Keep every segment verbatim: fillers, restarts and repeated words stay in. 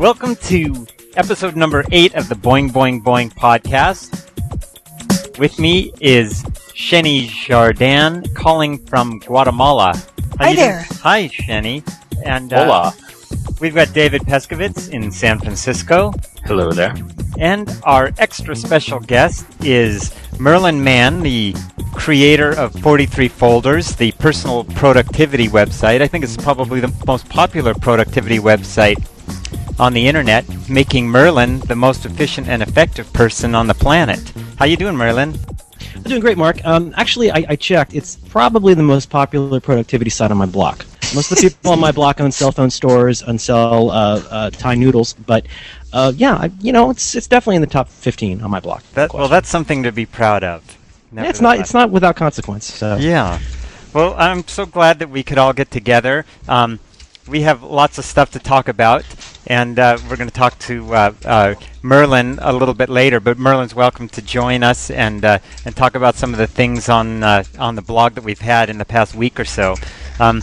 Welcome to episode number eight of the Boing Boing Boing podcast. With me is Sheni Jardin calling from Guatemala. How Hi there. Doing? Hi, Sheni. And uh, Hola. We've got David Peskovitz in San Francisco. Hello there. And our extra special guest is Merlin Mann, the creator of forty-three Folders, the personal productivity website. I think it's probably the most popular productivity website on the internet, making Merlin the most efficient and effective person on the planet. How you doing, Merlin? I'm doing great, Mark. Um, actually, I, I checked. It's probably the most popular productivity site on my block. Most of the people on my block own cell phone stores and sell uh, uh, Thai noodles, but uh, yeah, I, you know, it's it's definitely in the top fifteen on my block. That, well, that's something to be proud of. Yeah, it's not it's not without consequence. So. Yeah. Well, I'm so glad that we could all get together. Um, we have lots of stuff to talk about, and uh, we're going to talk to uh, uh, Merlin a little bit later. But Merlin's welcome to join us and uh, and talk about some of the things on uh, on the blog that we've had in the past week or so. Um,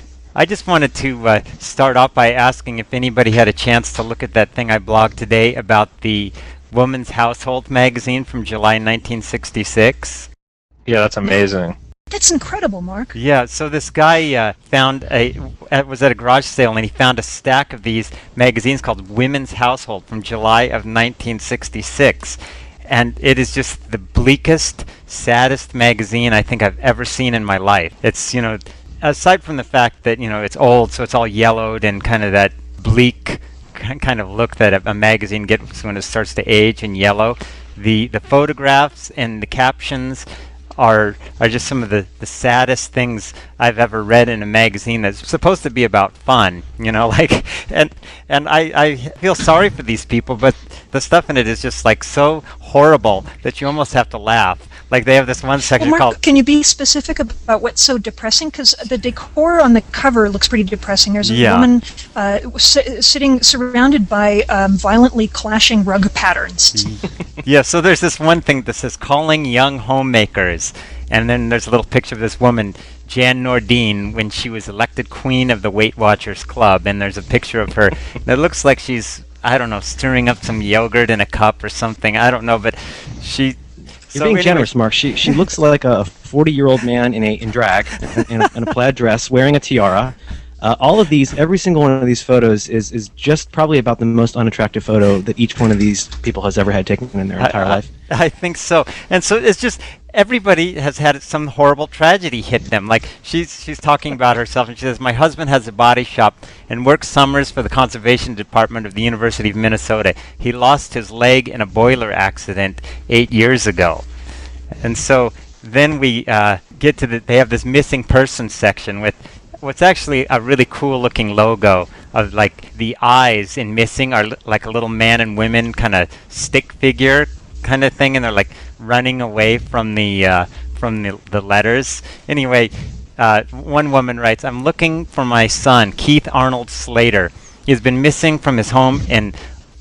I just wanted to uh, start off by asking if anybody had a chance to look at that thing I blogged today about the Woman's Household magazine from July nineteen sixty-six. Yeah, that's amazing. That's incredible, Mark. Yeah, so this guy uh, found a uh, was at a garage sale, and he found a stack of these magazines called Women's Household from July of nineteen sixty-six. And it is just the bleakest, saddest magazine I think I've ever seen in my life. It's, you know, aside from the fact that, you know, it's old, so it's all yellowed and kind of that bleak kind of look that a, a magazine gets when it starts to age and yellow, the the photographs and the captions are are just some of the, the saddest things I've ever read in a magazine that's supposed to be about fun, you know, like, and and I, I feel sorry for these people, but the stuff in it is just like so horrible that you almost have to laugh. Like they have this one section well, Mark, called... Can you be specific about what's so depressing? Because the decor on the cover looks pretty depressing. There's a Yeah. woman uh, s- sitting surrounded by um, violently clashing rug patterns. Yeah, so there's this one thing that says calling young homemakers, and then there's a little picture of this woman, Jan Nordine, when she was elected queen of the Weight Watchers Club, and there's a picture of her that looks like she's, I don't know, stirring up some yogurt in a cup or something. I don't know, but she... You're so being anyway, generous, Mark. She she looks like a forty-year-old man in a in drag, in a, in a plaid dress, wearing a tiara. Uh, all of these, every single one of these photos is is just probably about the most unattractive photo that each one of these people has ever had taken in their entire I, life. I, I think so. And so it's just everybody has had some horrible tragedy hit them. Like she's she's talking about herself, and she says, "My husband has a body shop and works summers for the conservation department of the University of Minnesota. He lost his leg in a boiler accident eight years ago." And so then we uh, get to the, they have this missing person section with what's actually a really cool looking logo of like the eyes in missing are li- like a little man and women kind of stick figure kind of thing, and they're like running away from the uh, from the, the letters. Anyway, uh, one woman writes, "I'm looking for my son, Keith Arnold Slater. He's been missing from his home in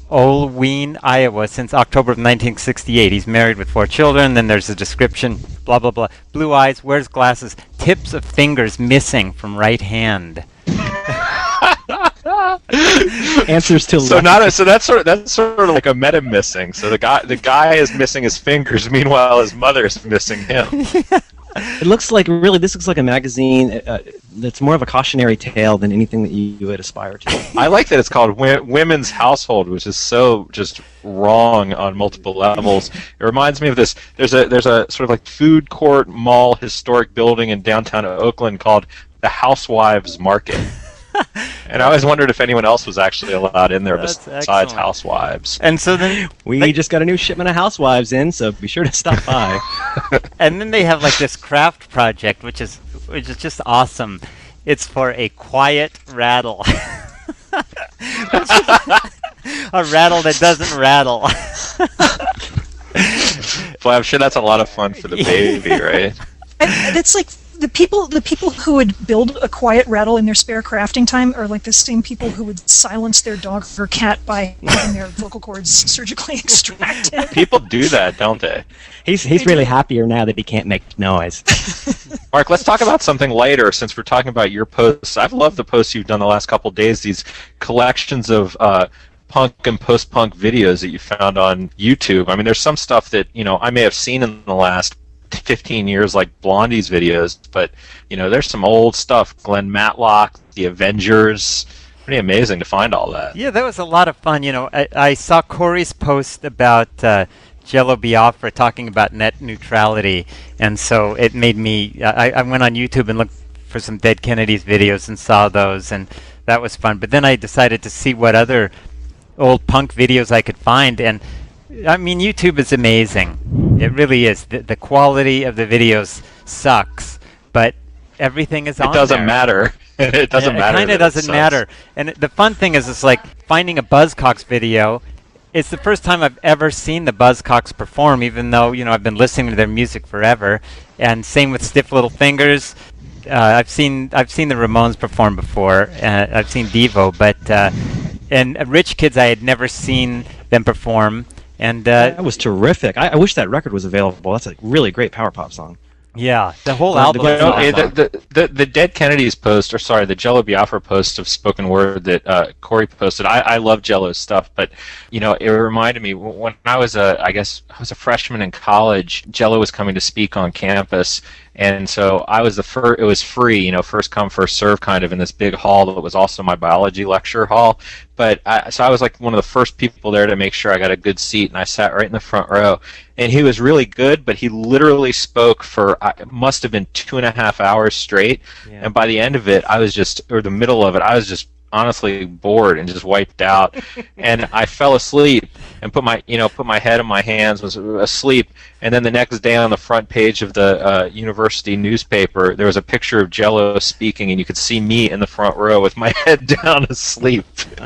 Olween, Iowa since October of nineteen sixty-eight. He's married with four children." Then there's a description, blah, blah, blah. Blue eyes, wears glasses, tips of fingers missing from right hand. Answers to So not a, so that's sort of that's sort of like a meta missing. So the guy the guy is missing his fingers, meanwhile his mother is missing him. It looks like, really, this looks like a magazine uh, that's more of a cautionary tale than anything that you, you would aspire to. I like that it's called Wi- Women's Household, which is so just wrong on multiple levels. It reminds me of this. There's a there's a sort of like food court mall historic building in downtown Oakland called the Housewives Market. And I always wondered if anyone else was actually allowed in there That's besides excellent. housewives. And so then We Like- just got a new shipment of housewives in, so be sure to stop by. and then they have like this craft project, which is which is just awesome. It's for a quiet rattle. A rattle that doesn't rattle. Boy, I'm sure that's a lot of fun for the baby, right? And it's like the people the people who would build a quiet rattle in their spare crafting time are like the same people who would silence their dog or cat by having their vocal cords surgically extracted. People do that, don't they? He's he's really happier now that he can't make noise. Mark, let's talk about something later since we're talking about your posts. I've loved the posts you've done the last couple of days, these collections of uh, punk and post-punk videos that you found on YouTube. I mean, there's some stuff that, you know, I may have seen in the last fifteen years, like Blondie's videos, but, you know, there's some old stuff. Glenn Matlock, The Avengers. Pretty amazing to find all that. Yeah, that was a lot of fun. You know, I, I saw Corey's post about uh, Jello Biafra talking about net neutrality, and so it made me. I, I went on YouTube and looked for some Dead Kennedys videos and saw those, and that was fun. But then I decided to see what other old punk videos I could find, and I mean, YouTube is amazing. It really is. The, the quality of the videos sucks, but everything is on It doesn't there. matter. It doesn't it, matter. It kind of that it doesn't sucks. matter. And it- the fun thing is, it's like finding a Buzzcocks video. It's the first time I've ever seen the Buzzcocks perform, even though, you know, I've been listening to their music forever. And same with Stiff Little Fingers. Uh, I've seen I've seen the Ramones perform before. Uh, I've seen Devo, but uh, and uh, Rich Kids I had never seen them perform. And uh, That was terrific. I, I wish that record was available. That's a really great power pop song. yeah, the whole Well, album. the- is No, awesome. eh, the, the, the, the Dead Kennedys post, or sorry, the Jello Biafra post of spoken word that uh, Corey posted. I, I love Jello's stuff, but you know, it reminded me when I was a, I guess I was a freshman in college. Jello was coming to speak on campus, and so I was the first. It was free, you know, first come first serve kind of in this big hall that was also my biology lecture hall. But I, so I was like one of the first people there to make sure I got a good seat, and I sat right in the front row. And he was really good, but he literally spoke for uh, it must have been two and a half hours straight. Yeah. And by the end of it, I was just, or the middle of it, I was just honestly bored and just wiped out. And I fell asleep and put my, you know, put my head in my hands, was asleep. And then the next day on the front page of the uh, university newspaper, there was a picture of Jello speaking, and you could see me in the front row with my head down asleep.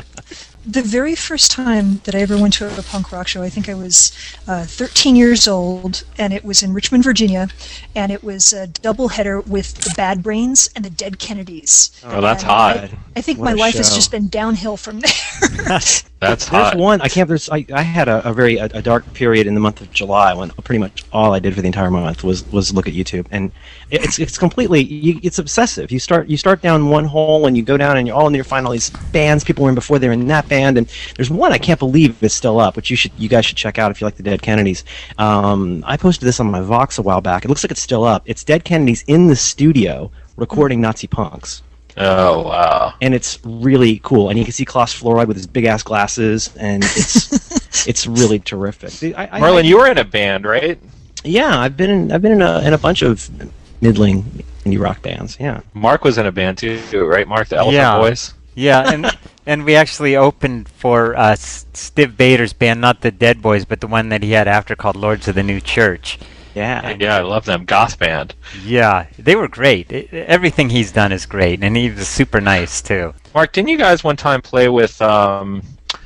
The very first time that I ever went to a punk rock show, I think I was uh, thirteen years old, and it was in Richmond, Virginia, and it was a doubleheader with the Bad Brains and the Dead Kennedys. Oh, that's And hot. I, I think What my a life has show. just been downhill from there. That's There's hot. one I can't. There's I, I had a, a very a, a dark period in the month of July when pretty much all I did for the entire month was was look at YouTube, and it- it's it's completely you, it's obsessive. You start you start down one hole and you go down and you're all in there. Find all these bands people were in before they were in that band, and there's one I can't believe is still up, which you should you guys should check out if you like the Dead Kennedys. Um, I posted this on my Vox a while back. It looks like it's still up. It's Dead Kennedys in the studio recording Nazi punks. Oh, wow. And it's really cool. And you can see Klaus Florid with his big ass glasses, and it's it's really terrific. I, I, Merlin, you were in a band, right? yeah, I've been in I've been in a in a bunch of middling indie rock bands. Yeah, Mark was in a band too, right? Mark, the Elephant Yeah. Boys? Yeah, and and we actually opened for uh, S- Stiv Bader's band, not the Dead Boys, but the one that he had after called Lords of the New Church. yeah. Yeah, I love them. Goth band. Yeah, they were great. I everything he's done is great, and he was super nice too. Mark, didn't you guys one time play with, um,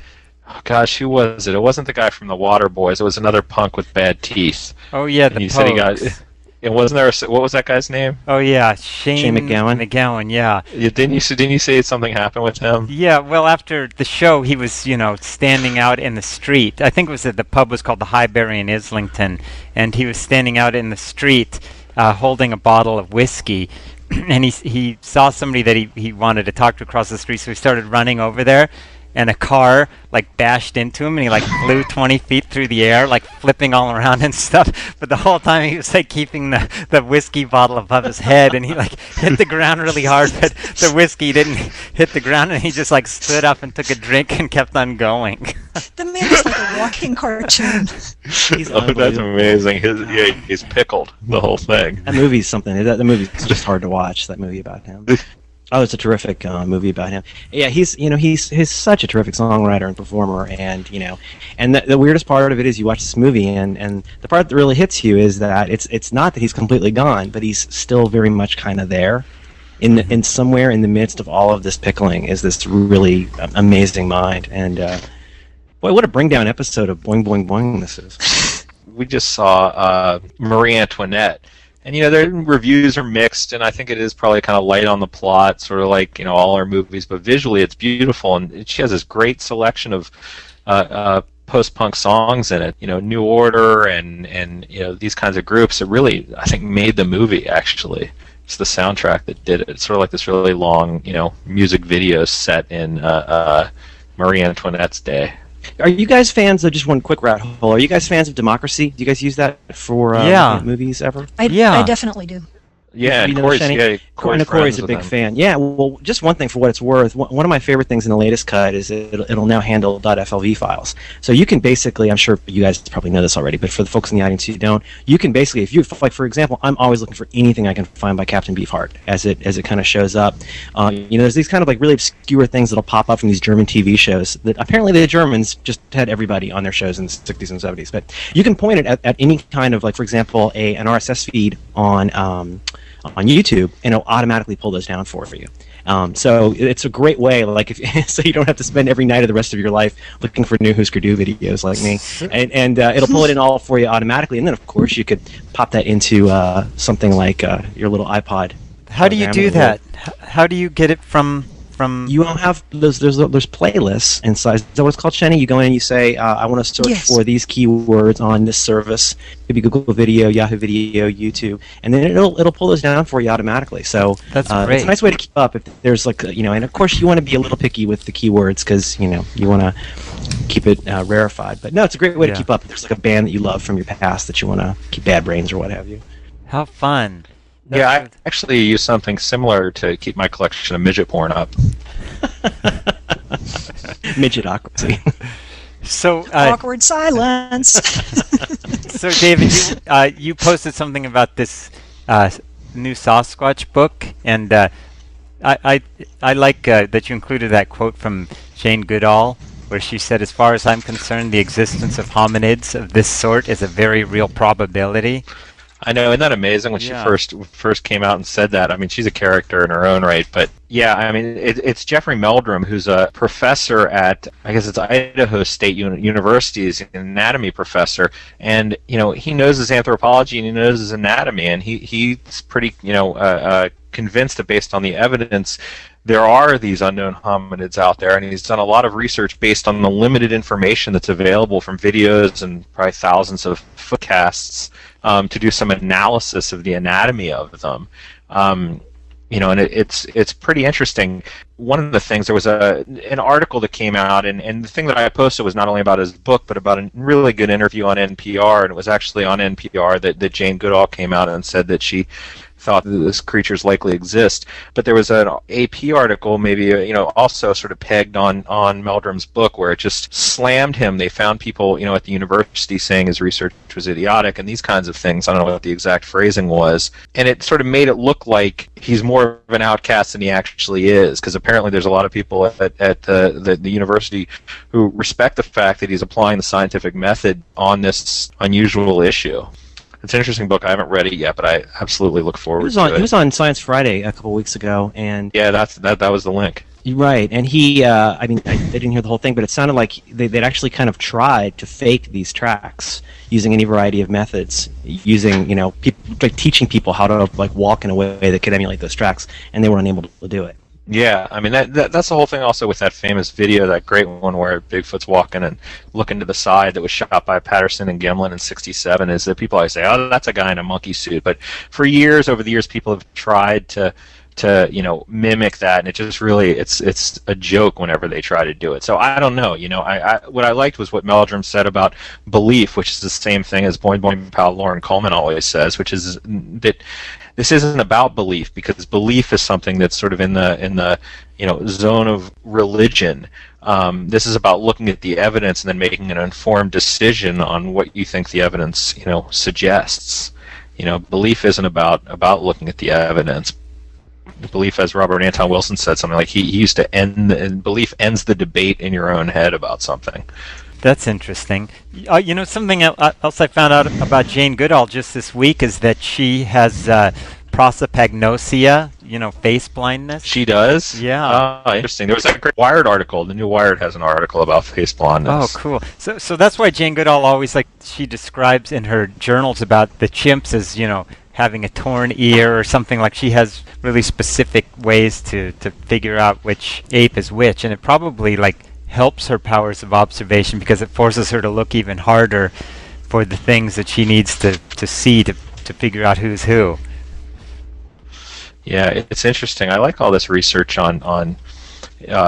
oh gosh, who was it? It wasn't the guy from the Water Boys. It was another punk with bad teeth. Oh yeah, And the you said he got. Pogues. It wasn't there. A, what was that guy's name? Oh yeah, Shane, Shane McGowan? McGowan, yeah. You, didn't you? Didn't you say something happened with him? Yeah, well, after the show, he was, you know, standing out in the street. I think it was at the pub was called the Highbury in Islington, and he was standing out in the street uh, holding a bottle of whiskey. And he he saw somebody that he, he wanted to talk to across the street, so he started running over there. And a car like bashed into him, and he like flew twenty feet through the air, like flipping all around and stuff. But the whole time he was like keeping the, the whiskey bottle above his head, and he like hit the ground really hard, but the whiskey didn't hit the ground, and he just like stood up and took a drink and kept on going. The man is like a walking cartoon. He's Oh, that's unbelievable. amazing. His, yeah, he's pickled the whole thing. That movie's something. That the movie's just hard to watch. That movie about him. Oh, it's a terrific uh, movie about him. Yeah, he's you know he's he's such a terrific songwriter and performer, and you know, and the, the weirdest part of it is you watch this movie, and, and the part that really hits you is that it's it's not that he's completely gone, but he's still very much kind of there, in the, in somewhere in the midst of all of this pickling is this really um, amazing mind, and uh, boy, what a bring down episode of Boing Boing Boing this is. We just saw uh, Marie Antoinette. And, you know, their reviews are mixed, and I think it is probably kind of light on the plot, sort of like, you know, all our movies, but visually it's beautiful, and she has this great selection of uh, uh, post-punk songs in it, you know, New Order and, and, you know, these kinds of groups that really, I think, made the movie, actually. It's the soundtrack that did it. It's sort of like this really long, you know, music video set in uh, uh, Marie Antoinette's day. Are you guys fans of, just one quick rat hole, are you guys fans of Democracy? Do you guys use that for uh, Yeah. movies ever? I, Yeah. I definitely do. Yeah, You know Corey's, Shani? yeah, Corey, Corey's Corey's friends a with big them. fan. Yeah, well, just one thing for what it's worth. One one of my favorite things in the latest cut is it'll, it'll now handle .flv files. So you can basically, I'm sure you guys probably know this already, but for the folks in the audience who don't, you can basically, if you, like for example, I'm always looking for anything I can find by Captain Beefheart as it as it kind of shows up. Uh, you know, there's these kind of like really obscure things that'll pop up from these German T V shows that apparently the Germans just had everybody on their shows in the sixties and seventies. But you can point it at, at any kind of, like for example, a an R S S feed on um, on YouTube, and it'll automatically pull those down for you. Um, so it's a great way, like, if so you don't have to spend every night of the rest of your life looking for new Husker Du videos like me, and, and uh, it'll pull it in all for you automatically. And then, of course, you could pop that into uh, something like uh, your little iPod. How do you program do and that? H- How do you get it from from? You don't have there's there's there's playlists inside. Is that what it's called, Shani? You go in and you say, uh, I want to search Yes. for these keywords on this service. Maybe Google Video, Yahoo Video, YouTube, and then it'll it'll pull those down for you automatically. So That's uh, great. It's a nice way to keep up. If there's like a- you know, and of course you want to be a little picky with the keywords because you know you want to keep it uh, rarefied. But no, it's a great way Yeah. to keep up. If there's like a band that you love from your past that you want to keep Bad Brains or what have you. How fun! Yeah, I That's- actually use something similar to keep my collection of midget porn up. Midgetocracy. So, uh, Awkward silence. so David, you uh, you posted something about this uh, new Sasquatch book, and uh, I I I like uh, that you included that quote from Jane Goodall, where she said, "As far as I'm concerned, the existence of hominids of this sort is a very real probability." I know, isn't that amazing when Yeah. she first first came out and said that? I mean, she's a character in her own right, but yeah, I mean, it, it's Jeffrey Meldrum, who's a professor at, I guess it's Idaho State Uni- University, is an anatomy professor, and you know, he knows his anthropology and he knows his anatomy, and he he's pretty, you know, uh, uh, convinced that based on the evidence, there are these unknown hominids out there, and he's done a lot of research based on the limited information that's available from videos and probably thousands of footcasts um, to do some analysis of the anatomy of them. Um, you know, and it, it's it's pretty interesting. One of the things, there was a an article that came out, and, and the thing that I posted was not only about his book, but about a really good interview on N P R, and it was actually on N P R that, that Jane Goodall came out and said that she thought that this creatures likely exist. But there was an A P article, maybe, uh, you know, also sort of pegged on, on Meldrum's book, where it just slammed him. They found people, you know, at the university saying his research was idiotic and these kinds of things. I don't know what the exact phrasing was. And it sort of made it look like he's more of an outcast than he actually is, because apparently there's a lot of people at, at uh, the, the university who respect the fact that he's applying the scientific method on this unusual issue. It's an interesting book. I haven't read it yet, but I absolutely look He forward was to on it. he was on Science Friday a couple weeks ago, and Yeah, that's that. That was the link. You're right, and he, uh, I mean, I, I didn't hear the whole thing, but it sounded like they, they'd actually kind of tried to fake these tracks using any variety of methods, using, you know, peop like teaching people how to like walk in a way that could emulate those tracks, and they were unable to do it. Yeah, I mean that, that that's the whole thing. Also, with that famous video, that great one where Bigfoot's walking and looking to the side, that was shot by Patterson and Gimlin in sixty-seven, is that people always say, "Oh, that's a guy in a monkey suit." But for years, over the years, people have tried to to you know mimic that, and it just really it's it's a joke whenever they try to do it. So I don't know. You know, I, I what I liked was what Meldrum said about belief, which is the same thing as Boing Boing pal Lauren Coleman always says, which is that this isn't about belief, because belief is something that's sort of in the in the you know zone of religion. Um, this is about looking at the evidence and then making an informed decision on what you think the evidence you know suggests. You know, belief isn't about about looking at the evidence. Belief, as Robert Anton Wilson said, something like he, he used to end the, and belief ends the debate in your own head about something. That's interesting. Uh, you know, something el- uh, else I found out about Jane Goodall just this week is that she has uh, prosopagnosia, you know, face blindness. She does? Yeah. Oh, interesting. There was that great Wired article. The new Wired has an article about face blindness. Oh, cool. So, so that's why Jane Goodall always, like, she describes in her journals about the chimps as, you know, having a torn ear or something. Like, she has really specific ways to, to figure out which ape is which, and it probably, like, helps her powers of observation because it forces her to look even harder for the things that she needs to, to see to, to figure out who's who. Yeah, it's interesting. I like all this research on on uh,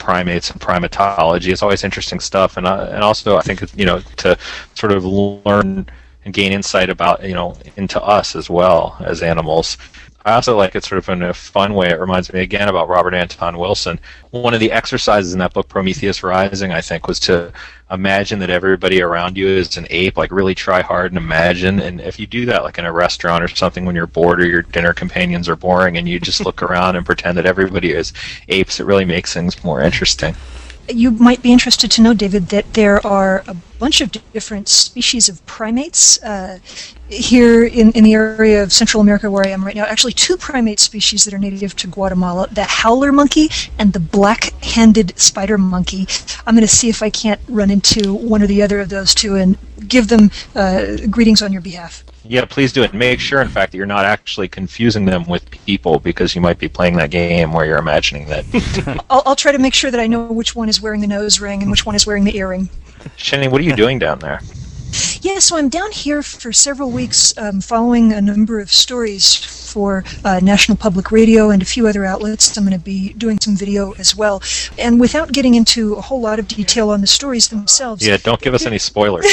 primates and primatology. It's always interesting stuff, and uh, and also I think, you know, to sort of learn and gain insight about, you know, into us as well as animals. I also like it sort of in a fun way. It reminds me again about Robert Anton Wilson. One of the exercises in that book, Prometheus Rising, I think, was to imagine that everybody around you is an ape. Like, really try hard and imagine. And if you do that, like in a restaurant or something, when you're bored or your dinner companions are boring, and you just look around and pretend that everybody is apes, it really makes things more interesting. You might be interested to know, David, that there are a bunch of different species of primates uh, here in, in the area of Central America where I am right now. Actually, two primate species that are native to Guatemala, the howler monkey and the black-handed spider monkey. I'm going to see if I can't run into one or the other of those two and give them uh, greetings on your behalf. Yeah, please do it. Make sure, in fact, that you're not actually confusing them with people, because you might be playing that game where you're imagining that. I'll, I'll try to make sure that I know which one is wearing the nose ring and which one is wearing the earring. Shenny, what are you doing down there? Yeah, so I'm down here for several weeks um, following a number of stories for uh, National Public Radio and a few other outlets. I'm going to be doing some video as well. And without getting into a whole lot of detail on the stories themselves... Yeah, don't give us any spoilers.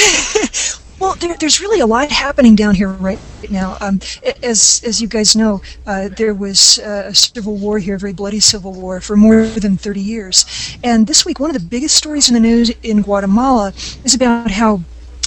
Well, there, there's really a lot happening down here right now. Um, as as you guys know, uh, there was uh, a civil war here, a very bloody civil war, for more than thirty years. And this week, one of the biggest stories in the news in Guatemala is about how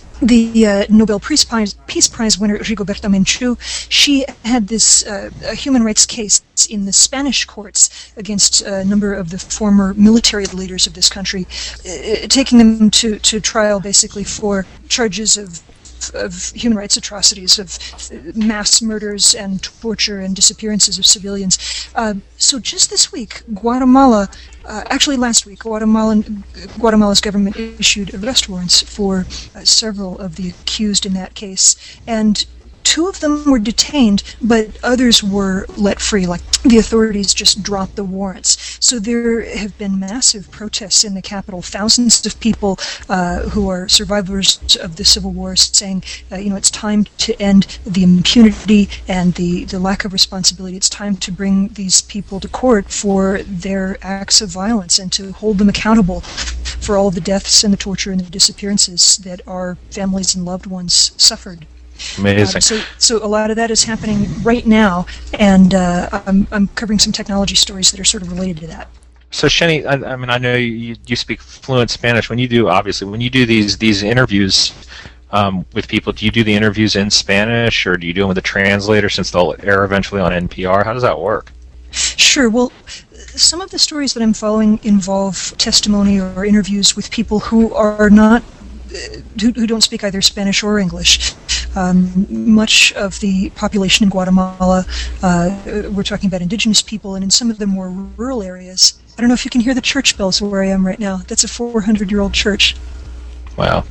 the uh, Nobel Peace Prize, Peace Prize winner, Rigoberta Menchú, she had this uh, a human rights case in the Spanish courts against a number of the former military leaders of this country, uh, taking them to, to trial basically for charges of of human rights atrocities, of mass murders and torture and disappearances of civilians. Uh, so just this week, Guatemala, uh, actually last week, Guatemalan, Guatemala's government issued arrest warrants for uh, several of the accused in that case. And two of them were detained, but others were let free. Like, the authorities just dropped the warrants. So there have been massive protests in the capital. Thousands of people uh, who are survivors of the civil war saying, uh, you know, it's time to end the impunity and the, the lack of responsibility. It's time to bring these people to court for their acts of violence and to hold them accountable for all the deaths and the torture and the disappearances that our families and loved ones suffered. Amazing. Um, so, so a lot of that is happening right now, and uh, I'm, I'm covering some technology stories that are sort of related to that. So, Shenny, I, I mean, I know you, you speak fluent Spanish. When you do, obviously, when you do these these interviews um, with people, do you do the interviews in Spanish, or do you do them with a translator, since they'll air eventually on N P R? How does that work? Sure. Well, some of the stories that I'm following involve testimony or interviews with people who are not, who, who don't speak either Spanish or English. Um, much of the population in Guatemala, uh, we're talking about indigenous people, and in some of the more rural areas. I don't know if you can hear the church bells where I am right now. That's a four hundred year old church. Wow.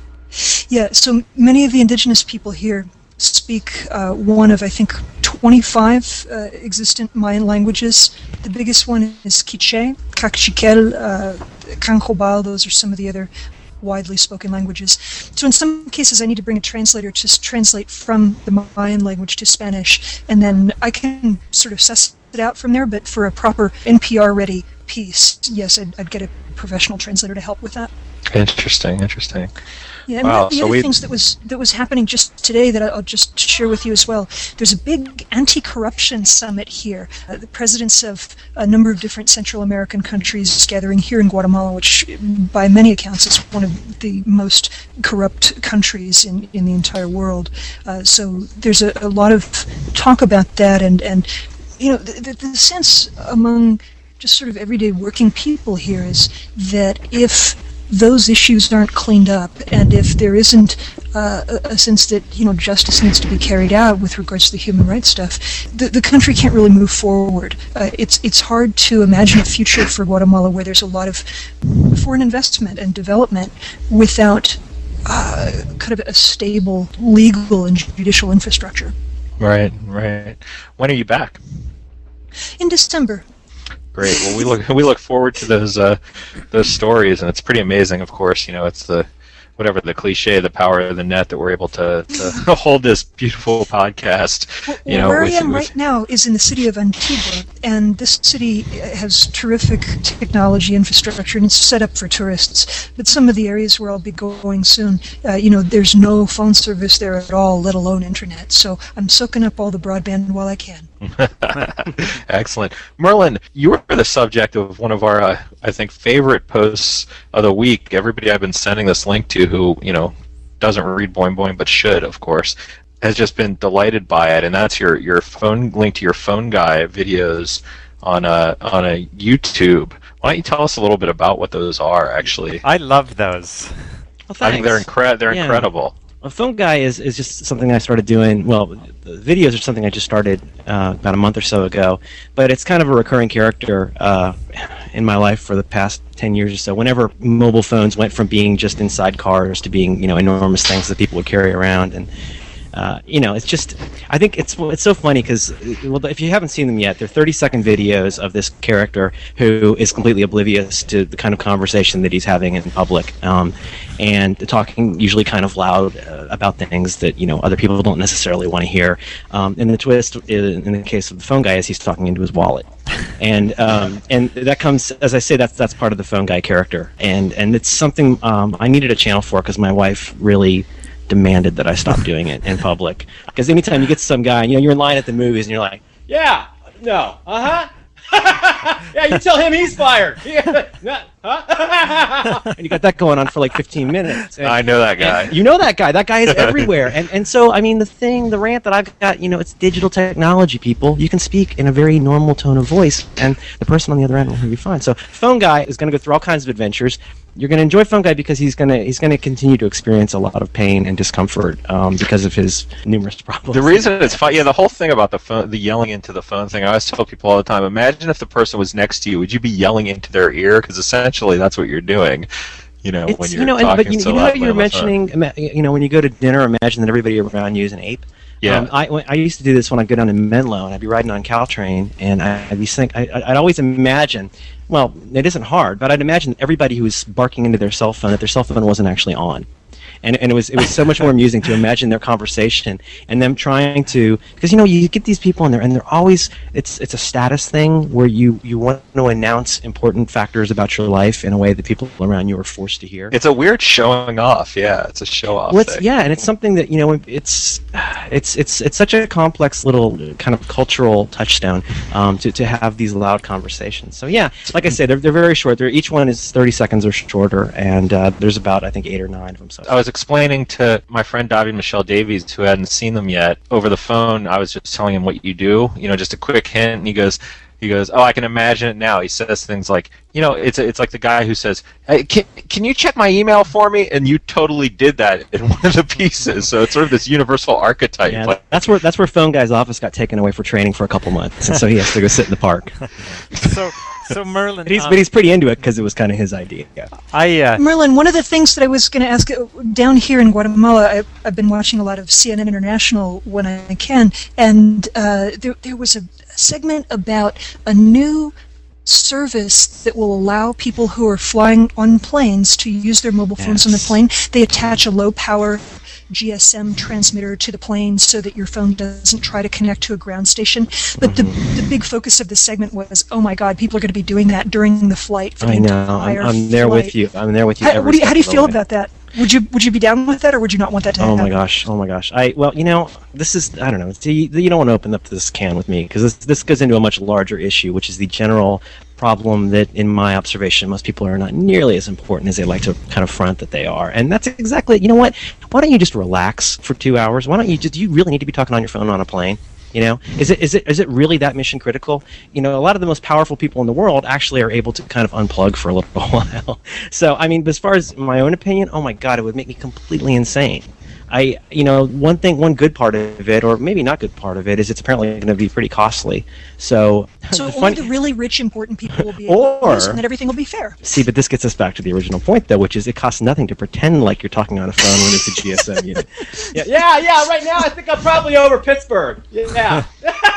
Yeah, so many of the indigenous people here speak uh, one of, I think, twenty-five uh, existent Mayan languages. The biggest one is Quiché, Cachiquel, uh, Canjobal. Those are some of the other widely spoken languages. So in some cases I need to bring a translator to translate from the Mayan language to Spanish, and then I can sort of suss it out from there, but for a proper N P R ready piece, yes, I'd, I'd get a professional translator to help with that. Interesting, interesting. Yeah, and wow, one of the so other we... things that was that was happening just today that I'll just share with you as well. There's a big anti-corruption summit here. Uh, the presidents of a number of different Central American countries gathering here in Guatemala, which by many accounts is one of the most corrupt countries in, in the entire world. Uh, so there's a, a lot of talk about that, and, and you know, the, the, the sense among just sort of everyday working people here is that if those issues aren't cleaned up, and if there isn't uh, a, a sense that, you know, justice needs to be carried out with regards to the human rights stuff, the, the country can't really move forward. Uh, it's it's hard to imagine a future for Guatemala where there's a lot of foreign investment and development without uh, kind of a stable legal and judicial infrastructure. Right, right. When are you back? In December. Great. Well, we look we look forward to those uh, those stories, and it's pretty amazing. Of course, you know, it's the whatever the cliche, the power of the net, that we're able to, to hold this beautiful podcast. Well, you know, where with, I am with, right now is in the city of Antigua, and this city has terrific technology infrastructure, and it's set up for tourists. But some of the areas where I'll be going soon, uh, you know, there's no phone service there at all, let alone internet. So I'm soaking up all the broadband while I can. Excellent. Merlin, you were the subject of one of our, uh, I think, favorite posts of the week. Everybody I've been sending this link to who, you know, doesn't read Boing Boing but should, of course, has just been delighted by it, and that's your, your phone link to your Phone Guy videos on a, on a YouTube. Why don't you tell us a little bit about what those are, actually? I love those. Well, I think they're, incre- they're Yeah. incredible. A Phone Guy is, is just something I started doing. Well, the videos are something I just started uh, about a month or so ago, but it's kind of a recurring character uh, in my life for the past ten years or so. Whenever mobile phones went from being just inside cars to being, you know, enormous things that people would carry around, and uh, you know, it's just, I think it's it's so funny because, well, if you haven't seen them yet, they're thirty second videos of this character who is completely oblivious to the kind of conversation that he's having in public, um, and talking usually kind of loud uh, about things that, you know, other people don't necessarily want to hear. Um, and the twist in, in the case of the Phone Guy is he's talking into his wallet. And um, and that comes, as I say, that's that's part of the Phone Guy character, and and it's something um, I needed a channel for because my wife really demanded that I stop doing it in public. Because anytime you get some guy, you know, you're in line at the movies and you're like, yeah, no, uh huh, yeah, you tell him he's fired. Yeah, no, huh? And you got that going on for like fifteen minutes. And, I know that guy. you know that guy. That guy is everywhere. And and so, I mean, the thing, the rant that I've got, you know, it's digital technology, people. You can speak in a very normal tone of voice, and the person on the other end will hear you fine. So Phone Guy is going to go through all kinds of adventures. You're going to enjoy Phone Guy because he's going to he's going to continue to experience a lot of pain and discomfort um, because of his numerous problems. The reason it's fun, yeah, the whole thing about the phone, the yelling into the phone thing, I always tell people all the time, imagine if the person was next to you, would you be yelling into their ear? Because essentially that's what you're doing, you know, It's, when you're you know, talking and, but you, so you know how loudly you were on the phone. mentioning, ima- you know, when you go to dinner, imagine that everybody around you is an ape. Yeah. Um, I, when- I used to do this when I'd go down to Menlo, and I'd be riding on Caltrain, and I, I'd be think, I, I'd always imagine, well, it isn't hard, but I'd imagine everybody who was barking into their cell phone that their cell phone wasn't actually on. And, and it was it was so much more amusing to imagine their conversation and them trying to, because you know you get these people in there and they're always, it's it's a status thing where you, you want to announce important factors about your life in a way that people around you are forced to hear. It's a weird showing off, yeah, it's a show off Well, it's, thing. yeah, and it's something that, you know, it's it's it's it's such a complex little kind of cultural touchstone um, to to have these loud conversations. So yeah, like I say, they're they're very short. They're each one is thirty seconds or shorter, and uh, there's about I think eight or nine of them. So I was explaining to my friend David Michelle Davies, who hadn't seen them yet, over the phone. I was just telling him what you do, you know, just a quick hint, and he goes, he goes, oh, I can imagine it now. He says things like, you know, it's it's like the guy who says, hey, can can you check my email for me? And you totally did that in one of the pieces. So it's sort of this universal archetype. yeah, Like, that's where that's where Phone Guy's office got taken away for training for a couple months, and so he has to go sit in the park. So, so Merlin, But he's um, but he's pretty into it because it was kind of his idea. Yeah. I uh, Merlin, one of the things that I was going to ask, uh, down here in Guatemala, I, I've been watching a lot of C N N International when I can, and uh, there, there was a segment about a new service that will allow people who are flying on planes to use their mobile phones on the Yes. plane. They attach a low-power G S M transmitter to the plane so that your phone doesn't try to connect to a ground station. But the, the big focus of the segment was, oh my God, people are going to be doing that during the flight for the I know. entire I'm, I'm there flight. with you. I'm there with you. How, every what do you, how do you step of the feel way. about that? Would you would you be down with that, or would you not want that to Oh happen? my gosh! Oh my gosh! I well, you know, this is I don't know. See, you don't want to open up this can with me because this this goes into a much larger issue, which is the general problem that, in my observation, most people are not nearly as important as they like to kind of front that they are. And that's exactly, you know what? Why don't you just relax for two hours? Why don't you just? Do you really need to be talking on your phone on a plane? You know, is it is it is it really that mission critical? You know, a lot of the most powerful people in the world actually are able to kind of unplug for a little while. So, I mean, as far as my own opinion, oh my God, it would make me completely insane. I, you know, one thing, one good part of it, or maybe not good part of it, is it's apparently going to be pretty costly. So, So the only fun- the really rich, important people will be able to Or- use it, and then everything will be fair. See, but this gets us back to the original point, though, which is it costs nothing to pretend like you're talking on a phone when it's a G S M unit. Yeah, yeah, yeah, right now I think I'm probably over Pittsburgh. Yeah.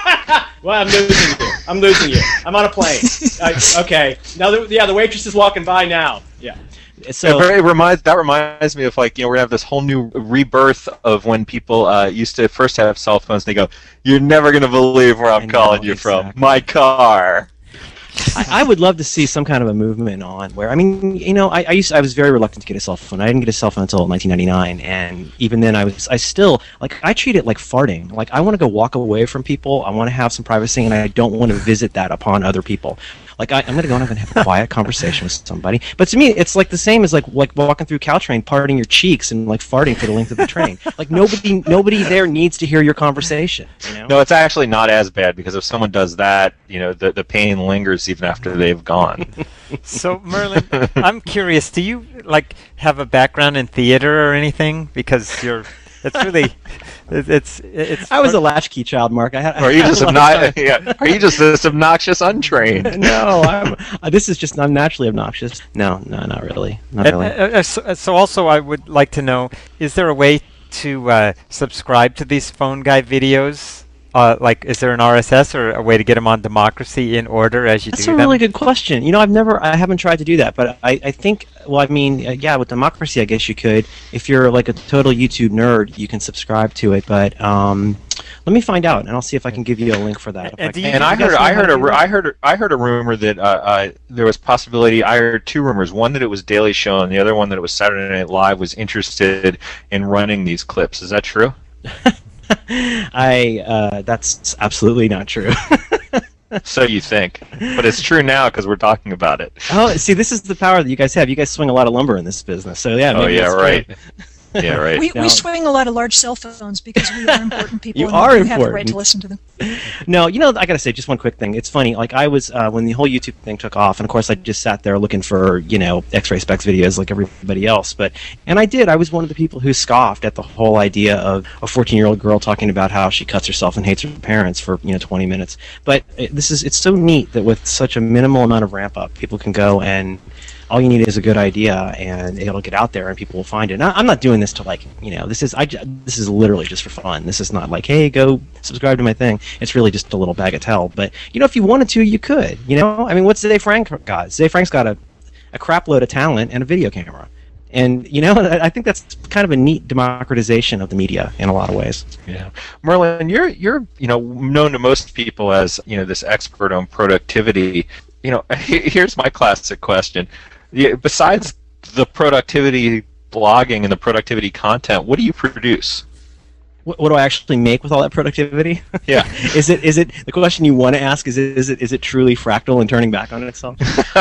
Well, I'm losing you. I'm losing you. I'm on a plane. Uh, okay. Now, the, yeah, the waitress is walking by now. Yeah. So So it reminds that reminds me of like you know we're gonna have this whole new rebirth of when people uh, used to first have cell phones. And they go, "You're never gonna believe where I'm I know, calling you from. exactly. My car." I, I would love to see some kind of a movement on where I mean, you know, I, I used I was very reluctant to get a cell phone. I didn't get a cell phone until nineteen ninety-nine, and even then, I was I still like I treat it like farting. Like I want to go walk away from people. I want to have some privacy, and I don't want to visit that upon other people. Like I, I'm going to go and I'm going to have a quiet conversation with somebody. But to me, it's like the same as like like walking through Caltrain, parting your cheeks and like farting for the length of the train. Like nobody nobody there needs to hear your conversation. You know? No, it's actually not as bad because if someone does that, you know, the the pain lingers even after they've gone. So Merlin, I'm curious. Do you like have a background in theater or anything? Because you're, it's really, it- it's it's. I was a latchkey child, Mark. I had. Or are you I had just a lot of obnoxious? time. Yeah. Are you just this obnoxious untrained? No, I'm, uh, this is just I'm naturally obnoxious. No, no, not really, not And, really. uh, uh, so, uh, so also, I would like to know: is there a way to uh, subscribe to these phone guy videos? Uh, like, is there an R S S or a way to get them on Democracy in order as you That's do a them? really good question. You know, I've never, I haven't tried to do that, but I, I think, well, I mean, uh, yeah, with Democracy, I guess you could. If you're like a total YouTube nerd, you can subscribe to it. But um, let me find out, and I'll see if I can give you a link for that. If And I do can. you- And I guys heard, know I how heard, to a, do ru- that? I heard, I heard a rumor that uh, uh, there was possibility. I heard two rumors. One that it was Daily Show, and the other one that it was Saturday Night Live was interested in running these clips. Is that true? I, uh, that's absolutely not true. So you think, but it's true now because we're talking about it. Oh, see, this is the power that you guys have. You guys swing a lot of lumber in this business, so yeah. Oh maybe yeah, that's true. right. Yeah, right. We, No. we swing a lot of large cell phones because we are important people. You and are we have the right important. to listen to them. No, you know, I gotta say, just one quick thing. It's funny, like I was uh, when the whole YouTube thing took off, and of course I just sat there looking for, you know, X-ray specs videos like everybody else. But and I did. I was one of the people who scoffed at the whole idea of a fourteen-year-old girl talking about how she cuts herself and hates her parents for you know twenty minutes. But it, this is it's so neat that with such a minimal amount of ramp up, people can go and. All you need is a good idea, and it'll get out there, and people will find it. Now, I'm not doing this to like, you know, this is I. j- This is literally just for fun. This is not like, hey, go subscribe to my thing. It's really just a little bagatelle. But you know, if you wanted to, you could. You know, I mean, what's Zay Frank got? Zay Frank's got a, a crap load of talent and a video camera, and you know, I I think that's kind of a neat democratization of the media in a lot of ways. Yeah, Merlin, you're you're you know known to most people as you know this expert on productivity. You know, here's my classic question: yeah, besides the productivity blogging and the productivity content, what do you produce? What, what do I actually make with all that productivity? Yeah. is it is it the question you want to ask? Is it is it is it truly fractal and turning back on itself?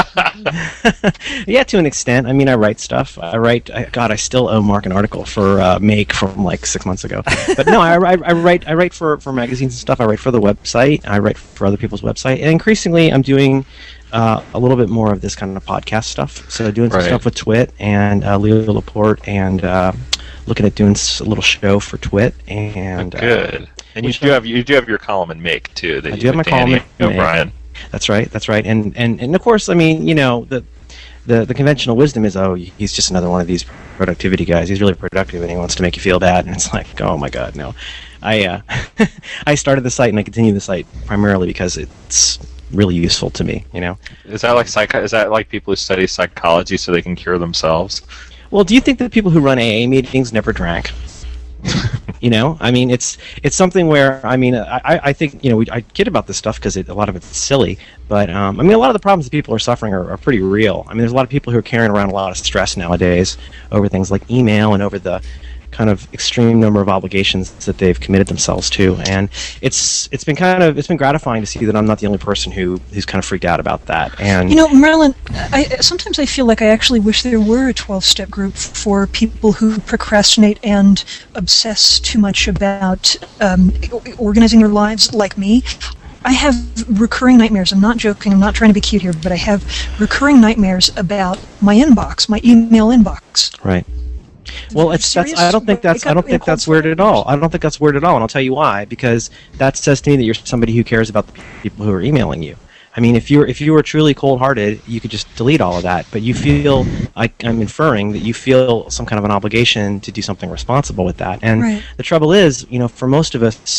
Yeah, to an extent. I mean, I write stuff. I write. I, God, I still owe Mark an article for uh, Make from like six months ago. But no, I, I, I write. I write for, for magazines and stuff. I write for the website. I write for other people's website. And increasingly, I'm doing uh, a little bit more of this kind of podcast stuff. So doing some Right. stuff with Twit and uh, Leo Laporte, and uh, looking at doing s- a little show for Twit. And uh, Good. And you which do I- have you do have your column in Make too. That I you do have with my column Danny in Make. O'Brien. That's right. That's right. And and and of course, I mean, you know, the the the conventional wisdom is, oh, he's just another one of these productivity guys. He's really productive, and he wants to make you feel bad. And it's like, oh my God, no. I uh, I started the site and I continue the site primarily because it's really useful to me. You know. Is that like psych? Is that like people who study psychology so they can cure themselves? Well, do you think that people who run A A meetings never drank? You know, I mean, it's it's something where I mean, I, I think you know we, I kid about this stuff because it, a lot of it's silly, but um, I mean, a lot of the problems that people are suffering are, are pretty real. I mean, there's a lot of people who are carrying around a lot of stress nowadays over things like email and over the kind of extreme number of obligations that they've committed themselves to, and it's it's been kind of it's been gratifying to see that I'm not the only person who who's kind of freaked out about that. And You know, Merlin, I, sometimes I feel like I actually wish there were a twelve-step group for people who procrastinate and obsess too much about um, organizing their lives like me. I have recurring nightmares. I'm not joking. I'm not trying to be cute here, but I have recurring nightmares about my inbox, my email inbox. Right. Well, it's that's. Serious? I don't think that's. Wake I don't up in think cold that's weird sweat. at all. I don't think that's weird at all, and I'll tell you why. Because that says to me that you're somebody who cares about the people who are emailing you. I mean, if you're if you were truly cold-hearted, you could just delete all of that. But you feel, I, I'm inferring that you feel some kind of an obligation to do something responsible with that. And Right. the trouble is, you know, for most of us,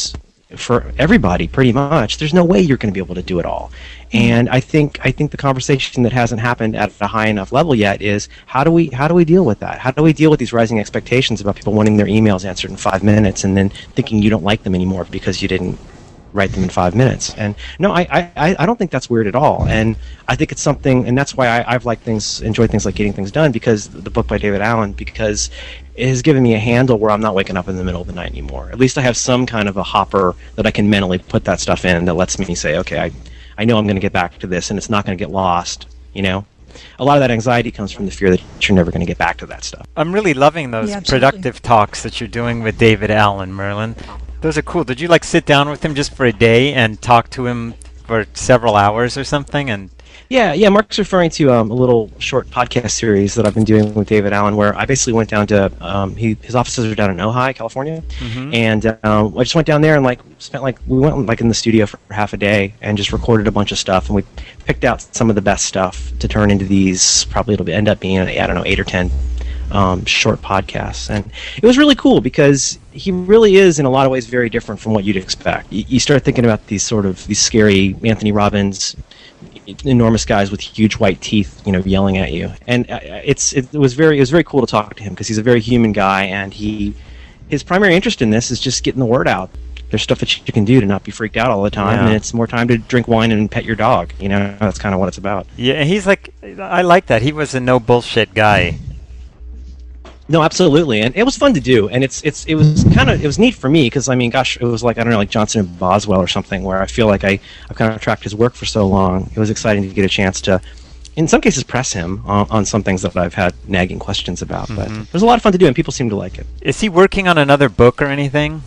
for everybody, pretty much. There's no way you're going to be able to do it all. And I think I think the conversation that hasn't happened at a high enough level yet is how do we how do we deal with that? How do we deal with these rising expectations about people wanting their emails answered in five minutes and then thinking you don't like them anymore because you didn't write them in five minutes? And no, I, I, I don't think that's weird at all. And I think it's something, and that's why I, I've liked things, enjoyed things like Getting Things Done, because the book by David Allen, because it has given me a handle where I'm not waking up in the middle of the night anymore. At least I have some kind of a hopper that I can mentally put that stuff in that lets me say, okay, I, I know I'm going to get back to this, and it's not going to get lost, you know? A lot of that anxiety comes from the fear that you're never going to get back to that stuff. I'm really loving those Yeah, absolutely. productive talks that you're doing with David Allen, Merlin. Those are cool. Did you like sit down with him just for a day and talk to him for several hours or something? And Yeah, yeah. Mark's referring to um, a little short podcast series that I've been doing with David Allen, where I basically went down to um, he, his offices are down in Ojai, California, Mhm. and um, I just went down there and like spent like we went like in the studio for half a day and just recorded a bunch of stuff, and we picked out some of the best stuff to turn into these. Probably it'll end up being I don't know eight or ten um, short podcasts, and it was really cool because he really is in a lot of ways very different from what you'd expect. You, you start thinking about these sort of these scary Anthony Robbins, enormous guys with huge white teeth, you know, yelling at you, and uh, it's it was very it was very cool to talk to him because he's a very human guy, and he his primary interest in this is just getting the word out. There's stuff that you can do to not be freaked out all the time, Yeah. and it's more time to drink wine and pet your dog. You know, that's kind of what it's about. yeah, and he's like, I like that. He was a no bullshit guy. No, absolutely, and it was fun to do, and it's it's it was kind of it was neat for me because I mean, gosh, it was like I don't know, like Johnson and Boswell or something, where I feel like I I've kind of tracked his work for so long. It was exciting to get a chance to, in some cases, press him on, on some things that I've had nagging questions about. But Mhm. it was a lot of fun to do, and people seem to like it. Is he working on another book or anything?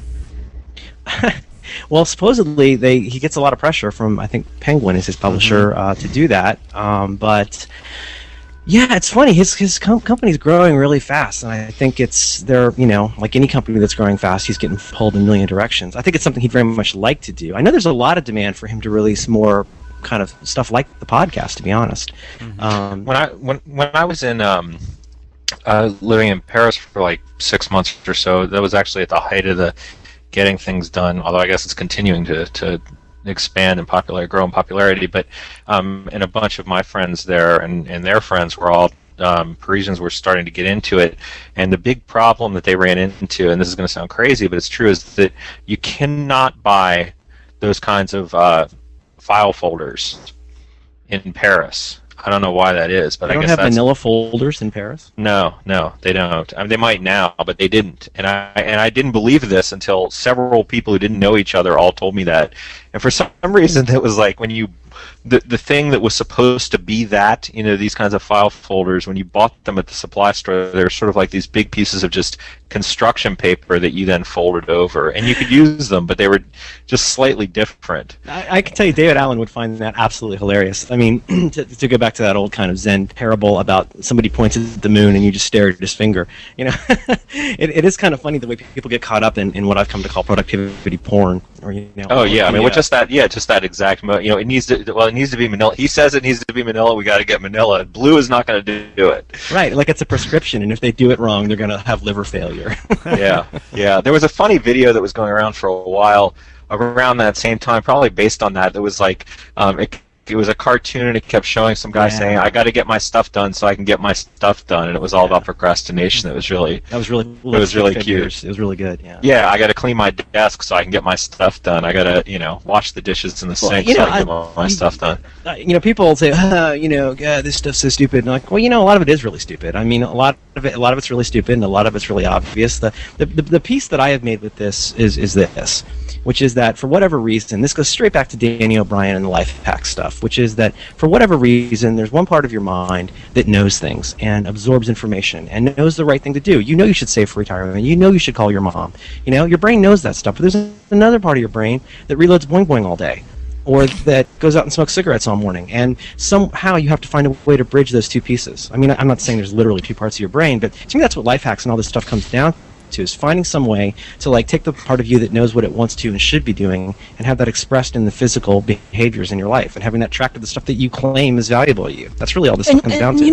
Well, supposedly they he gets a lot of pressure from I think Penguin is his publisher uh, to do that, um, but. Yeah, it's funny. His his com- company's growing really fast, and I think it's they're you know like any company that's growing fast, he's getting pulled in a million directions. I think it's something he'd very much like to do. I know there's a lot of demand for him to release more kind of stuff like the podcast. To be honest, Mhm. um, When I when when I was in um, uh, living in Paris for like six months or so, that was actually at the height of the Getting Things Done. Although I guess it's continuing to to expand in popularity, grow in popularity. But um, and a bunch of my friends there and, and their friends were all um, Parisians were starting to get into it. And the big problem that they ran into, and this is going to sound crazy, but it's true, is that you cannot buy those kinds of uh, file folders in Paris. I don't know why that is, but they I don't guess have that's manila folders in Paris. no, no, they don't. I mean, they might now, but they didn't. And I and I didn't believe this until several people who didn't know each other all told me that. And for some reason, it was like when you the the thing that was supposed to be that, you know, these kinds of file folders, when you bought them at the supply store, they're sort of like these big pieces of just construction paper that you then folded over, and you could use them, but they were just slightly different. I, I can tell you, David Allen would find that absolutely hilarious. I mean, to, to go back to that old kind of Zen parable about somebody points at the moon and you just stare at his finger. You know, it, it is kind of funny the way people get caught up in, in what I've come to call productivity porn. Or you know. Oh yeah, I mean, yeah. with just that, yeah, just that exact, mo- you know, it needs to, well, it needs to be Manila. He says it needs to be Manila. We got to get Manila. Blue is not going to do it. Right, like it's a prescription, and if they do it wrong, they're going to have liver failure. Yeah, yeah. There was a funny video that was going around for a while around that same time, probably based on that. That was like, um, it, it was a cartoon, and it kept showing some guy Yeah. saying, "I got to get my stuff done so I can get my stuff done," and it was all about procrastination. It was really, That was really. It was really cute. Figures. It was really good. Yeah. yeah, I got to clean my desk so I can get my stuff done. I got to, you know, wash the dishes in the Well, sink you so know, I can I- get my you- stuff done. Uh, you know, people will say, uh, you know, God, this stuff's so stupid. And I'm like, well, you know, a lot of it is really stupid. I mean, a lot of it, a lot of it's really stupid, and a lot of it's really obvious. The the, the, the piece that I have made with this is is this, which is that for whatever reason, this goes straight back to Danny O'Brien and the life hack stuff, which is that for whatever reason, there's one part of your mind that knows things and absorbs information and knows the right thing to do. You know you should save for retirement. You know you should call your mom. You know, your brain knows that stuff, but there's another part of your brain that reloads boing boing all day, or that goes out and smokes cigarettes all morning. And somehow you have to find a way to bridge those two pieces. I mean, I'm not saying there's literally two parts of your brain, but to me that's what life hacks and all this stuff comes down to, is finding some way to like take the part of you that knows what it wants to and should be doing and have that expressed in the physical behaviors in your life, and having that track to the stuff that you claim is valuable to you. That's really all this And, stuff comes down and to. you know what?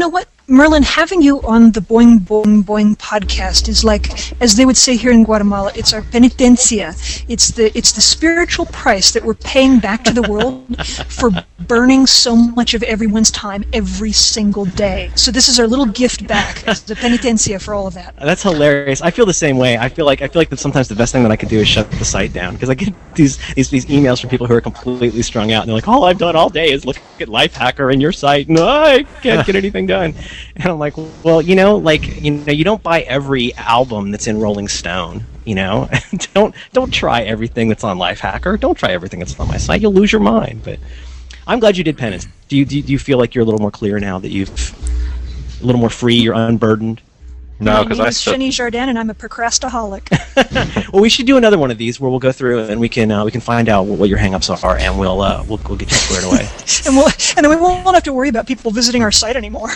Merlin, having you on the Boing Boing Boing podcast is like, as they would say here in Guatemala, it's our penitencia. It's the it's the spiritual price that we're paying back to the world for burning so much of everyone's time every single day. So this is our little gift back, the penitencia for all of that. That's hilarious. I feel the same way. I feel like I feel like that sometimes the best thing that I could do is shut the site down, because I get these, these these emails from people who are completely strung out, and they're like, all I've done all day is look at Lifehacker and your site, and I can't get anything done. And I'm like, well, you know, like, you know, you don't buy every album that's in Rolling Stone, you know. don't don't try everything that's on Lifehacker. Don't try everything that's on my site. You'll lose your mind. But I'm glad you did penance. Do you do you, do you feel like you're a little more clear now that you've a little more free, you're unburdened? No, My because name I is still. Jenny Jardin, and I'm a procrastaholic. Well, we should do another one of these where we'll go through and we can uh, we can find out what, what your hang-ups are, and we'll uh, we'll we'll get you squared away. and we'll and then we won't have to worry about people visiting our site anymore.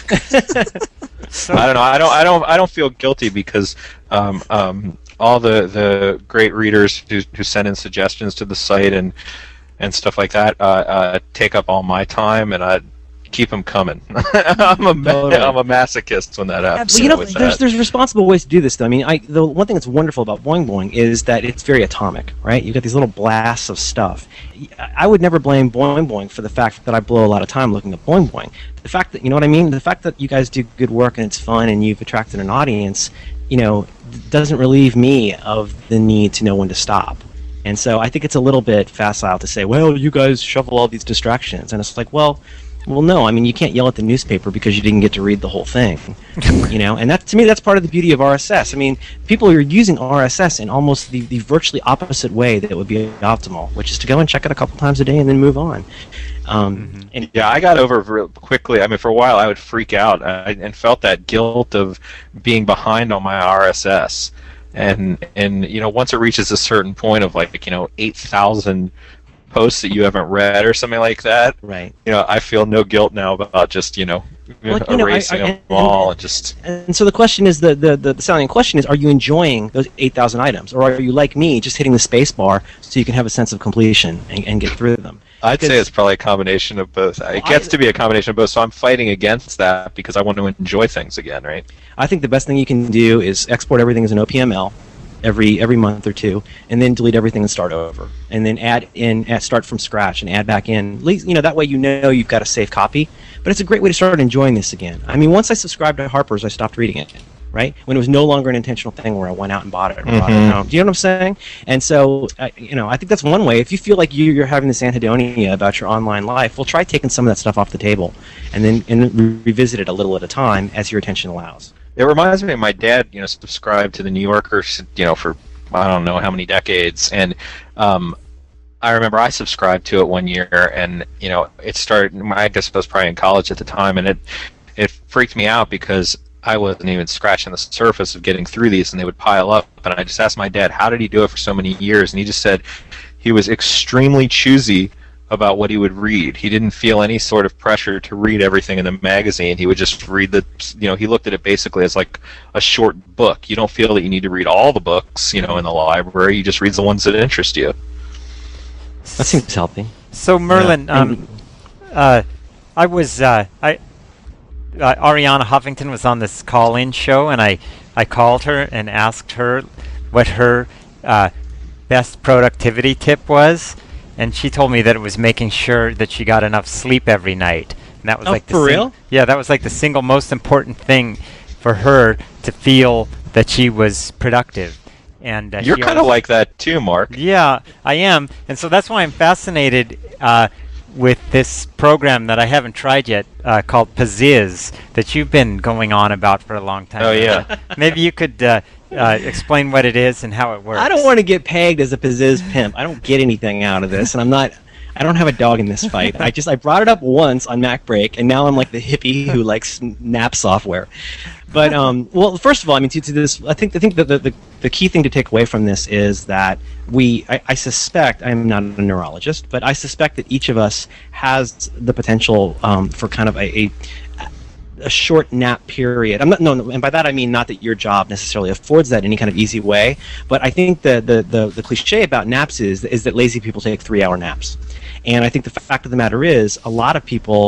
I don't know. I don't. I don't. I don't feel guilty because um, um, all the, the great readers who, who send in suggestions to the site and and stuff like that uh, uh, take up all my time, and I keep them coming. I'm a Totally. I'm a masochist when that happens. Well, you know, with there's that. there's responsible ways to do this, though. I mean, I the one thing that's wonderful about Boing Boing is that it's very atomic, right? You get these little blasts of stuff. I would never blame Boing Boing for the fact that I blow a lot of time looking at Boing Boing. The fact that, you know what I mean? The fact that you guys do good work and it's fun and you've attracted an audience, you know, doesn't relieve me of the need to know when to stop. And so I think it's a little bit facile to say, well, you guys shovel all these distractions. And it's like, well, Well, no. I mean, you can't yell at the newspaper because you didn't get to read the whole thing, you know. And that, to me, that's part of the beauty of R S S. I mean, people are using R S S in almost the, the virtually opposite way that would be optimal, which is to go and check it a couple times a day and then move on. Um, Mm-hmm. and Yeah, I got over it real quickly. I mean, for a while, I would freak out I, and felt that guilt of being behind on my R S S. And and you know, once it reaches a certain point of like you know eight thousand posts that you haven't read or something like that, right. you know, I feel no guilt now about just you know Well, you know, I- erasing I- them and- all and just. And so the question is, the, the, the, the salient question is, are you enjoying those eight thousand items? Or are you, like me, just hitting the space bar so you can have a sense of completion and, and get through them? I'd say Because- it's probably a combination of both. It Well, gets I- to be a combination of both, so I'm fighting against that because I want to enjoy things again, right? I think the best thing you can do is export everything as an O P M L every every month or two, and then delete everything and start over, and then add in, add, start from scratch and add back in. At least, you know, that way you know you've got a safe copy. But it's a great way to start enjoying this again. I mean, once I subscribed to Harper's, I stopped reading it. Right, when it was no longer an intentional thing where I went out and bought it. Or bought it Mhm. at home. Do you know what I'm saying? And so, uh, you know, I think that's one way. If you feel like you, you're having this anhedonia about your online life, well, try taking some of that stuff off the table, and then and then re- revisit it a little at a time as your attention allows. It reminds me of my dad, you know, subscribed to the New Yorker, you know, for I don't know how many decades, and um, I remember I subscribed to it one year, and you know, it started. I guess I was probably in college at the time, and it it freaked me out because I wasn't even scratching the surface of getting through these, and they would pile up. And I just asked my dad, how did he do it for so many years? And he just said he was extremely choosy about what he would read. He didn't feel any sort of pressure to read everything in the magazine. He would just read the, you know, he looked at it basically as like a short book. You don't feel that you need to read all the books, you know, in the library. You just read the ones that interest you. That seems healthy. So Merlin, Yeah. um, uh, I was uh, I uh, Ariana Huffington was on this call-in show, and I I called her and asked her what her uh, best productivity tip was, and she told me that it was making sure that she got enough sleep every night. And that was Oh, like the for sing- real? Yeah, that was like the single most important thing for her to feel that she was productive. And uh, You're she kind of always- like that too, Mark. yeah, I am, and so that's why I'm fascinated uh, with this program that I haven't tried yet, uh, called Paziz, that you've been going on about for a long time. Oh, yeah. Maybe you could uh, uh, explain what it is and how it works. I don't want to get pegged as a Paziz pimp. I don't get anything out of this, and I'm not. I don't have a dog in this fight. I just I brought it up once on MacBreak, and now I'm like the hippie who likes nap software. But um, well, first of all, I mean, to, to this, I think I think that the, the the key thing to take away from this is that we, I, I suspect, I'm not a neurologist, but I suspect that each of us has the potential um, for kind of a, a a short nap period. I'm not no, no, and by that I mean not that your job necessarily affords that in any kind of easy way, but I think the the the, the cliche about naps is is that lazy people take three hour naps, and I think the fact of the matter is a lot of people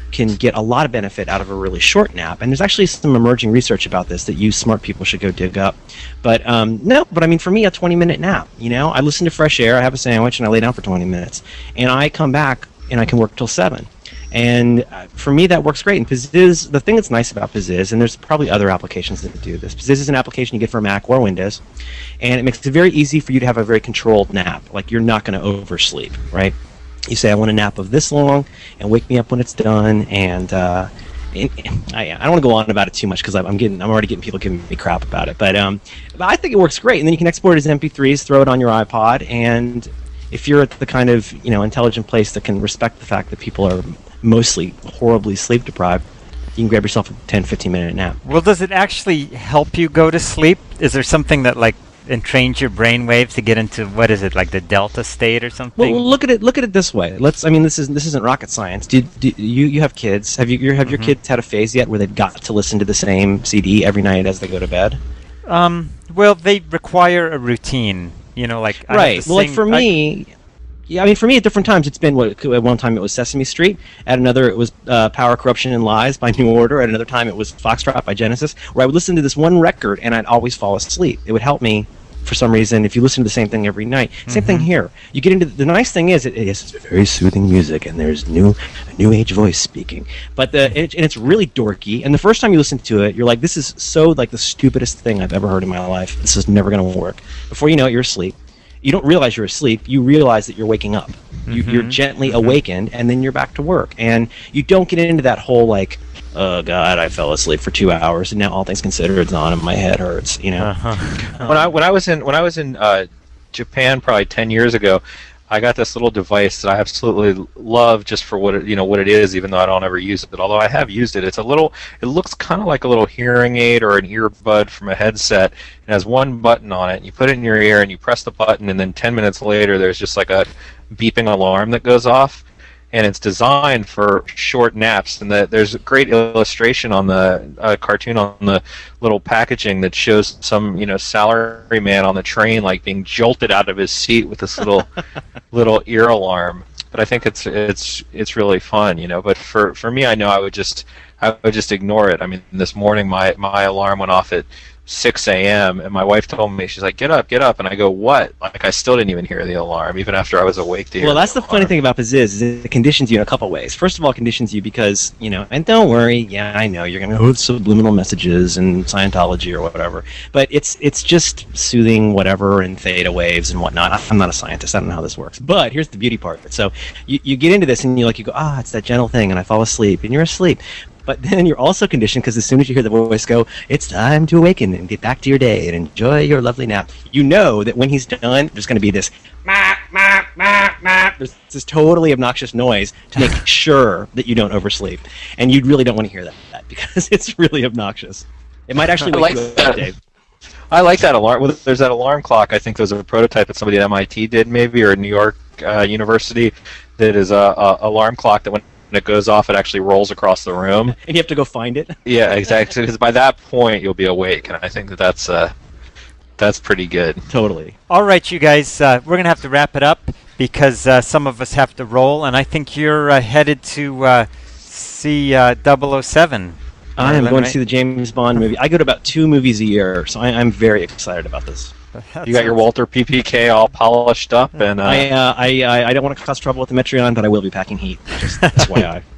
can get a lot of benefit out of a really short nap. And there's actually some emerging research about this that you smart people should go dig up. But um, no, but I mean, for me, a twenty minute nap, you know, I listen to fresh air, I have a sandwich, and I lay down for twenty minutes. And I come back and I can work till seven. And uh, for me, that works great. And Pizziz, the thing that's nice about Pizziz, and there's probably other applications that do this, Pizziz is an application you get for Mac or Windows, and it makes it very easy for you to have a very controlled nap. Like, you're not going to oversleep, right? You say, I want a nap of this long, and wake me up when it's done, and... Uh, And, and I, I don't want to go on about it too much because I'm getting, I'm already getting people giving me crap about it. But, um, but I think it works great. And then you can export it as M P threes, throw it on your iPod, and if you're at the kind of you know intelligent place that can respect the fact that people are mostly horribly sleep deprived, you can grab yourself a ten, fifteen minute nap. Well, does it actually help you go to sleep? Is there something that like entrains your brain waves to get into, what is it, like the delta state or something? Well, look at it. Look at it this way. Let's. I mean, this is this isn't rocket science. Do, do you you have kids? Have you your, have mm-hmm. your kids had a phase yet where they've got to listen to the same C D every night as they go to bed? Um. Well, they require a routine. You know, like I right. have to Well, like sing- for me. I, Yeah, I mean, for me, at different times, it's been, what, at one time it was Sesame Street, at another it was uh, Power, Corruption, and Lies by New Order, at another time it was Foxtrot by Genesis, where I would listen to this one record and I'd always fall asleep. It would help me, for some reason, if you listen to the same thing every night. Same Mhm. thing here. You get into, the nice thing is, it, it is very soothing music, and there's new, a new age voice speaking. But the, it, and it's really dorky, and the first time you listen to it, you're like, this is so, like, the stupidest thing I've ever heard in my life. This is never going to work. Before you know it, you're asleep. You don't realize you're asleep. You realize that you're waking up. You, Mhm. You're gently awakened, and then you're back to work. And you don't get into that whole, like, oh, God, I fell asleep for two hours, and now all things considered, it's on, and my head hurts, you know? Uh-huh. When I when I was in when I was in uh, Japan probably ten years ago, I got this little device that I absolutely love just for what it, you know what it is, even though I don't ever use it. Although I have used it, it's a little. It looks kind of like a little hearing aid or an earbud from a headset. It has one button on it. You put it in your ear and you press the button, and then ten minutes later, there's just like a beeping alarm that goes off. And it's designed for short naps. And the, there's a great illustration on the uh, cartoon on the little packaging that shows some, you know, salary man on the train like being jolted out of his seat with this little little ear alarm. But I think it's it's it's really fun, you know. But for, for me, I know I would just I would just ignore it. I mean, this morning my my alarm went off at six a.m. and my wife told me, she's like, get up, get up, and I go, what? Like, I still didn't even hear the alarm, even after I was awake to hear Well, that's the alarm. funny thing about Pizziz, is it conditions you in a couple ways. First of all, it conditions you because, you know, and don't worry, yeah, I know, you're going to go with subliminal messages and Scientology or whatever, but it's it's just soothing whatever and theta waves and whatnot. I'm not a scientist, I don't know how this works, but here's the beauty part of it. So you, you get into this and you like, you go, ah, it's that gentle thing, and I fall asleep, and you're asleep. But then you're also conditioned because as soon as you hear the voice go, it's time to awaken and get back to your day and enjoy your lovely nap, you know that when he's done, there's going to be this map, map, map, map. There's this totally obnoxious noise to make sure that you don't oversleep. And you really don't want to hear that, that because it's really obnoxious. It might actually I wake like you up, that. Dave. I like that alarm. Well, there's that alarm clock. I think there's a prototype that somebody at M I T did, maybe, or New York uh, University, that is a, a alarm clock that when it goes off, it actually rolls across the room. And you have to go find it. Yeah, exactly. Because by that point, you'll be awake, and I think that that's uh, that's pretty good. Totally. All right, you guys, uh, we're going to have to wrap it up because uh, some of us have to roll, and I think you're uh, headed to uh, see uh, double oh seven. I am Marlon, going right? to see the James Bond movie. I go to about two movies a year, so I, I'm very excited about this. That You got your sounds- Walter P P K all polished up, and uh, I, uh, I, I I don't want to cause trouble with the Metreon, but I will be packing heat. Just F Y I.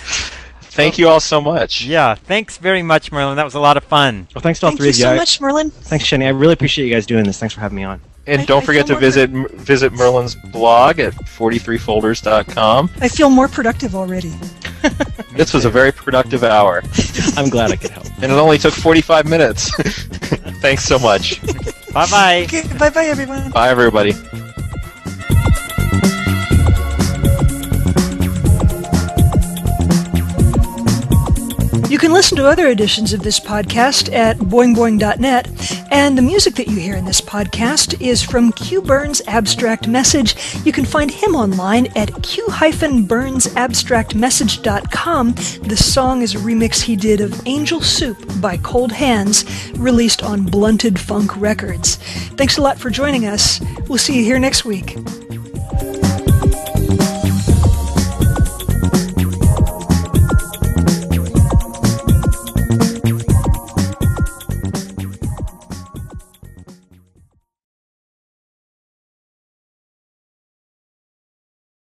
thank you all so much. Yeah, thanks very much, Merlin. That was a lot of fun. Well, thanks to all Thank three you of you. so I- much, Merlin. Thanks, Jenny. I really appreciate you guys doing this. Thanks for having me on. And I- don't I forget to feel more visit visit Merlin's blog at forty-three folders dot com. I feel more productive already. This was a very productive hour, I'm glad I could help. and it only took forty-five minutes. Thanks so much. Bye-bye. Okay, bye bye, everyone. Bye, everybody. You can listen to other editions of this podcast at boing boing dot net, and the music that you hear in this podcast is from Q Burns Abstract Message. You can find him online at q burns abstract message dot com. The song is a remix he did of Angel Soup by Cold Hands, released on Blunted Funk Records. Thanks a lot for joining us. We'll see you here next week.